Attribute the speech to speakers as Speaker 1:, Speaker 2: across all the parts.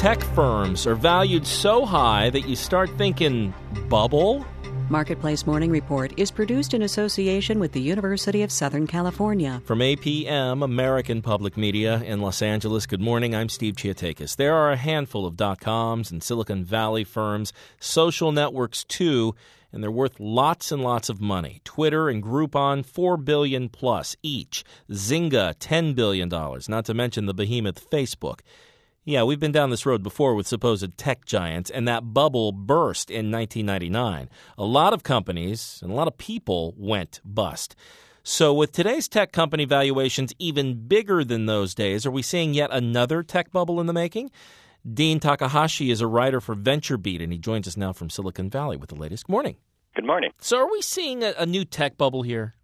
Speaker 1: tech firms are valued so high that you start thinking, bubble?
Speaker 2: Marketplace Morning Report is produced in association with the University of Southern California.
Speaker 1: From APM, American Public Media in Los Angeles, good morning. I'm Steve Chiatakis. There are a handful of .coms and Silicon Valley firms, social networks too, and they're worth lots and lots of money. Twitter and Groupon, $4 billion plus each. Zynga, $10 billion, not to mention the behemoth Facebook. Yeah, we've been down this road before with supposed tech giants, and that bubble burst in 1999. A lot of companies and a lot of people went bust. So with today's tech company valuations even bigger than those days, are we seeing yet another tech bubble in the making? Dean Takahashi is a writer for VentureBeat, and he joins us now from Silicon Valley with the latest. Good morning.
Speaker 3: Good morning.
Speaker 1: So are we seeing a new tech bubble here?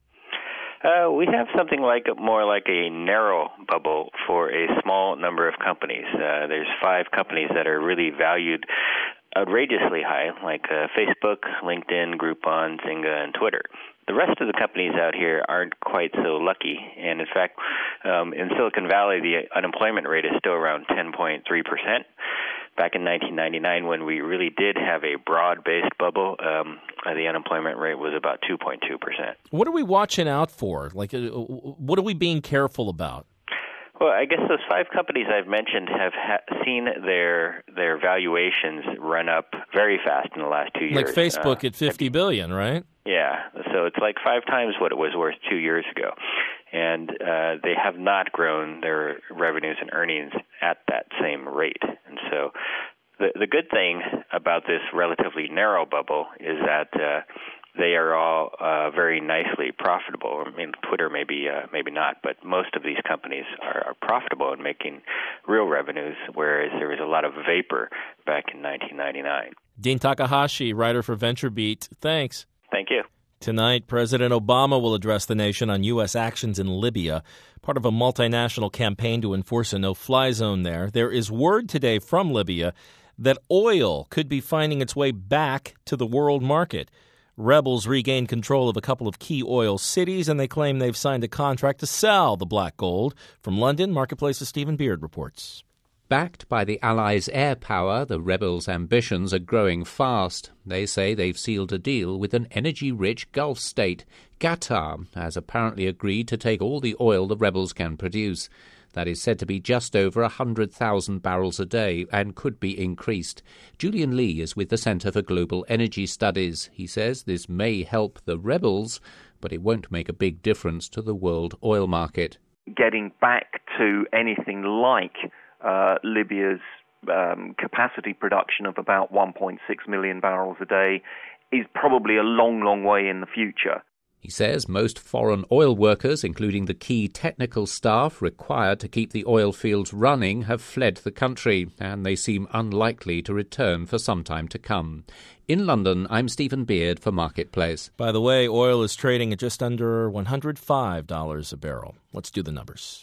Speaker 3: We have something more like a narrow bubble for a small number of companies. There's 5 companies that are really valued outrageously high, like Facebook, LinkedIn, Groupon, Zynga, and Twitter. The rest of the companies out here aren't quite so lucky, and in fact, in Silicon Valley, the unemployment rate is still around 10.3%. Back in 1999, when we really did have a broad-based bubble, the unemployment rate was about 2.2%.
Speaker 1: What are we watching out for? What are we being careful about?
Speaker 3: Well, I guess those 5 companies I've mentioned have seen their valuations run up very fast in the last 2 years.
Speaker 1: Like Facebook at $50 billion, right?
Speaker 3: Yeah, so it's like 5 times what it was worth 2 years ago. And they have not grown their revenues and earnings at that same rate. And so the good thing about this relatively narrow bubble is that they are all very nicely profitable. I mean, Twitter maybe not, but most of these companies are profitable and making real revenues, whereas there was a lot of vapor back in 1999.
Speaker 1: Dean Takahashi, writer for VentureBeat. Thanks.
Speaker 3: Thank you.
Speaker 1: Tonight, President Obama will address the nation on U.S. actions in Libya, part of a multinational campaign to enforce a no-fly zone there. There is word today from Libya that oil could be finding its way back to the world market. Rebels regained control of a couple of key oil cities, and they claim they've signed a contract to sell the black gold. From London, Marketplace's Stephen Beard reports.
Speaker 4: Backed by the Allies' air power, the rebels' ambitions are growing fast. They say they've sealed a deal with an energy-rich Gulf state. Qatar has apparently agreed to take all the oil the rebels can produce. That is said to be just over 100,000 barrels a day and could be increased. Julian Lee is with the Center for Global Energy Studies. He says this may help the rebels, but it won't make a big difference to the world oil market.
Speaker 5: Getting back to anything like Libya's capacity production of about 1.6 million barrels a day is probably a long, long way in the future.
Speaker 4: He says most foreign oil workers, including the key technical staff required to keep the oil fields running, have fled the country, and they seem unlikely to return for some time to come. In London, I'm Stephen Beard for Marketplace.
Speaker 1: By the way, oil is trading at just under $105 a barrel. Let's do the numbers.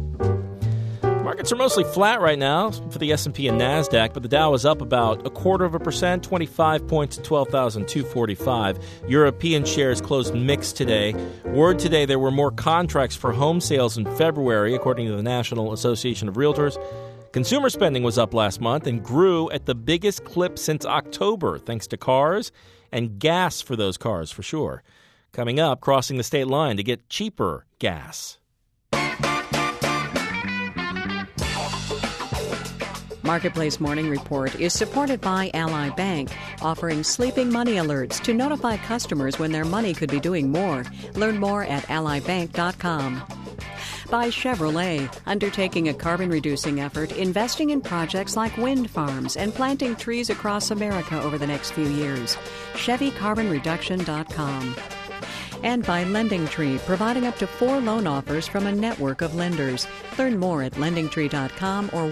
Speaker 1: Markets are mostly flat right now for the S&P and NASDAQ, but the Dow is up about 0.25%, 25 points to 12,245. European shares closed mixed today. Word today there were more contracts for home sales in February, according to the National Association of Realtors. Consumer spending was up last month and grew at the biggest clip since October, thanks to cars and gas for those cars, for sure. Coming up, crossing the state line to get cheaper gas.
Speaker 2: Marketplace Morning Report is supported by Ally Bank, offering sleeping money alerts to notify customers when their money could be doing more. Learn more at allybank.com. By Chevrolet, undertaking a carbon-reducing effort, investing in projects like wind farms and planting trees across America over the next few years. ChevyCarbonReduction.com. And by LendingTree, providing up to 4 loan offers from a network of lenders. Learn more at LendingTree.com or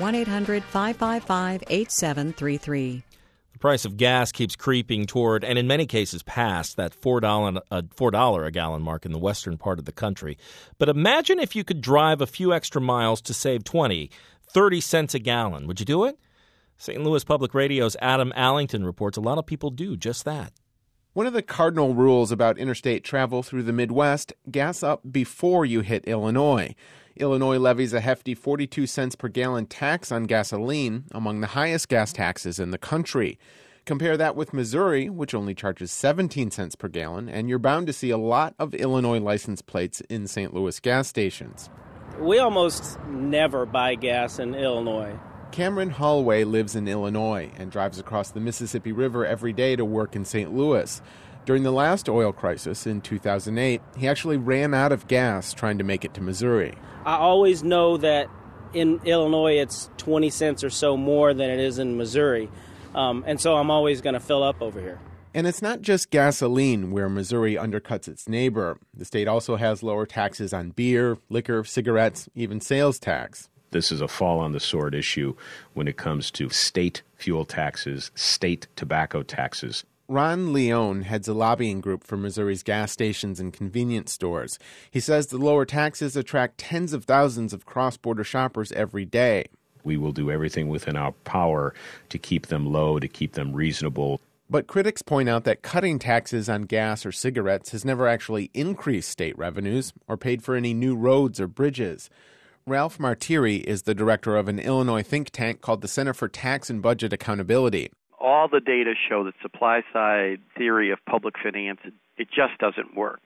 Speaker 2: 1-800-555-8733.
Speaker 1: The price of gas keeps creeping toward, and in many cases past, that $4 a gallon mark in the western part of the country. But imagine if you could drive a few extra miles to save 20, 30 cents a gallon. Would you do it? St. Louis Public Radio's Adam Allington reports a lot of people do just that.
Speaker 6: One of the cardinal rules about interstate travel through the Midwest, gas up before you hit Illinois. Illinois levies a hefty 42 cents per gallon tax on gasoline, among the highest gas taxes in the country. Compare that with Missouri, which only charges 17 cents per gallon, and you're bound to see a lot of Illinois license plates in St. Louis gas stations.
Speaker 7: We almost never buy gas in Illinois.
Speaker 6: Cameron Holloway lives in Illinois and drives across the Mississippi River every day to work in St. Louis. During the last oil crisis in 2008, he actually ran out of gas trying to make it to Missouri.
Speaker 7: I always know that in Illinois it's 20 cents or so more than it is in Missouri, and so I'm always going to fill up over here.
Speaker 6: And it's not just gasoline where Missouri undercuts its neighbor. The state also has lower taxes on beer, liquor, cigarettes, even sales tax.
Speaker 8: This is a fall-on-the-sword issue when it comes to state fuel taxes, state tobacco taxes.
Speaker 6: Ron Leone heads a lobbying group for Missouri's gas stations and convenience stores. He says the lower taxes attract tens of thousands of cross-border shoppers every day.
Speaker 8: We will do everything within our power to keep them low, to keep them reasonable.
Speaker 6: But critics point out that cutting taxes on gas or cigarettes has never actually increased state revenues or paid for any new roads or bridges. Ralph Martiri is the director of an Illinois think tank called the Center for Tax and Budget Accountability.
Speaker 9: All the data show that supply-side theory of public finance, it just doesn't work.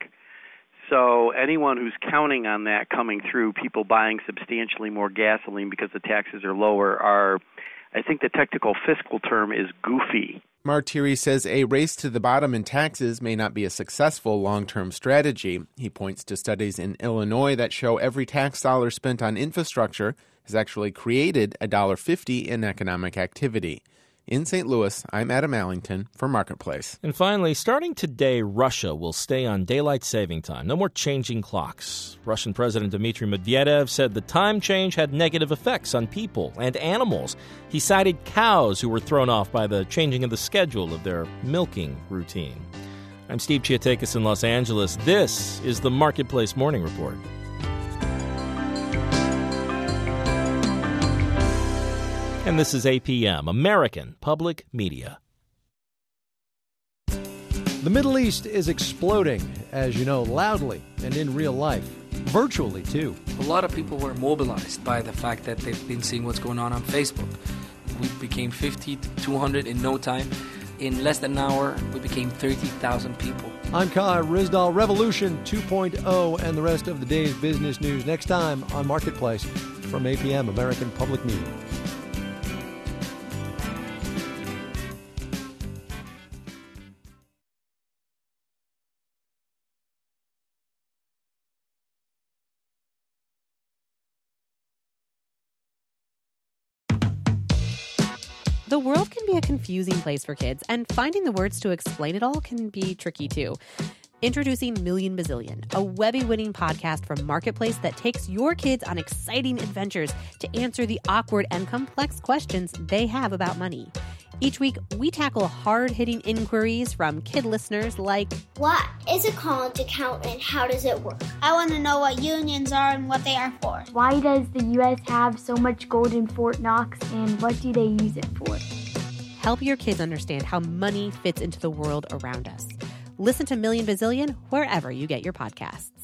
Speaker 9: So anyone who's counting on that coming through, people buying substantially more gasoline because the taxes are lower, I think the technical fiscal term is goofy.
Speaker 6: Martiri says a race to the bottom in taxes may not be a successful long-term strategy. He points to studies in Illinois that show every tax dollar spent on infrastructure has actually created $1.50 in economic activity. In St. Louis, I'm Adam Allington for Marketplace.
Speaker 1: And finally, starting today, Russia will stay on daylight saving time. No more changing clocks. Russian President Dmitry Medvedev said the time change had negative effects on people and animals. He cited cows who were thrown off by the changing of the schedule of their milking routine. I'm Steve Chiatakis in Los Angeles. This is the Marketplace Morning Report. And this is APM, American Public Media.
Speaker 10: The Middle East is exploding, as you know, loudly and in real life, virtually too.
Speaker 11: A lot of people were mobilized by the fact that they've been seeing what's going on Facebook. We became 50 to 200 in no time. In less than an hour, we became 30,000 people.
Speaker 10: I'm Kai Ryssdal. Revolution 2.0 and the rest of the day's business news next time on Marketplace from APM, American Public Media.
Speaker 12: The world can be a confusing place for kids, and finding the words to explain it all can be tricky too. Introducing Million Bazillion, a Webby-winning podcast from Marketplace that takes your kids on exciting adventures to answer the awkward and complex questions they have about money. Each week, we tackle hard-hitting inquiries from kid listeners like,
Speaker 13: what is a college account and how does it work? I want to know what unions are and what they are for.
Speaker 14: Why does the U.S. have so much gold in Fort Knox and what do they use it for?
Speaker 12: Help your kids understand how money fits into the world around us. Listen to Million Bazillion wherever you get your podcasts.